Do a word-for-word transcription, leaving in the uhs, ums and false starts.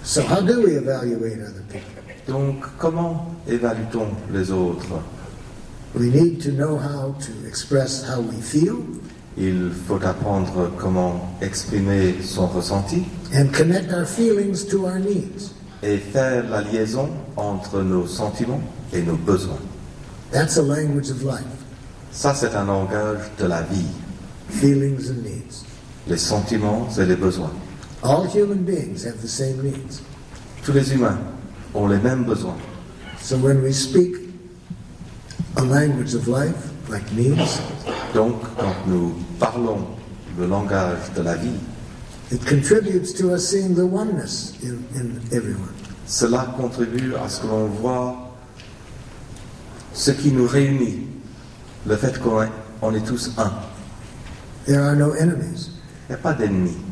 So how do we evaluate other people? Donc, comment évalue-t-on les autres? We need to know how to express how we feel. Il faut apprendre comment exprimer son ressenti And connect our feelings to our needs. et faire la liaison entre nos sentiments et nos besoins. That's a language of life. Ça, c'est un langage de la vie, Feelings and needs. les sentiments et les besoins. All human beings have the same needs. Tous les humains ont les mêmes besoins. So when we speak a language of life, like needs, Donc, quand nous parlons le langage de la vie, it contributes to us seeing the oneness in, in everyone. cela contribue à ce que l'on voit ce qui nous réunit, le fait qu'on est, on est tous un. There are no enemies. Il n'y a pas d'ennemis.